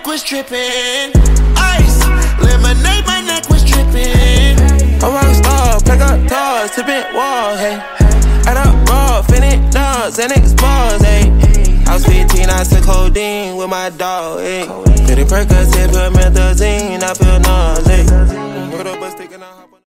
was tripping. Ice, lemonade, my neck was tripping. A rock star, pack up toys, tipping walls, hey. Add up raw, finish dogs, and explores, hey. I was 15, I took codeine with my dog, hey. Pretty Percocet, put methazine, I feel nauseous, hey. Put up a stick and I hop